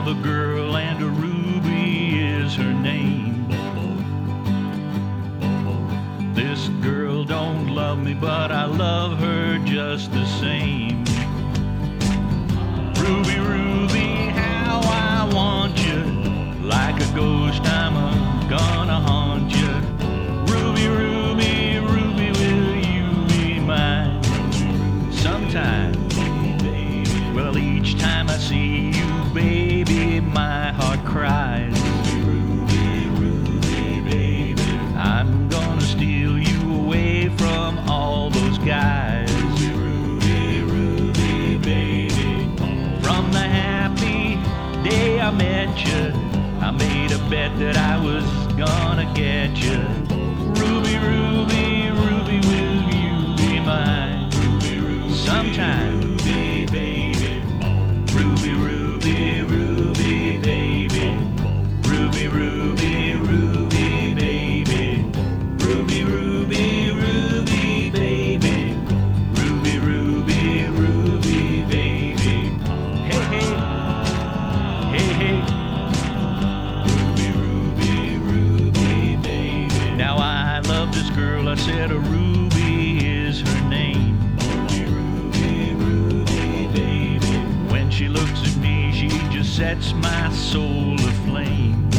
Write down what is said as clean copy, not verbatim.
love a girl and a Ruby is her name. This girl don't love me, but I love her just the same. Ruby, Ruby, how I want you. Like a ghost, I'm gonna haunt you. Ruby, Ruby, Ruby, will you be mine? Sometime, well, each time I see you, baby, my heart cries. Ruby, Ruby, baby, I'm gonna steal you away from all those guys. Ruby, Ruby, baby, from the happy day I met you, I made a bet that I was gonna get you. Ruby, Ruby, Ruby, will you be mine? Ruby, Ruby, sometime, Ruby, baby. Ruby, Ruby, Ruby, baby. Ruby, Ruby, Ruby, baby. Ruby, Ruby, Ruby, baby. Ruby, Ruby, Ruby, baby. Hey, hey, hey, hey. Ruby, Ruby, Ruby, baby. Now I love this girl, I said a Ruby is her name. Ruby, Ruby, baby. When she looks at me, she just sets my soul aflame.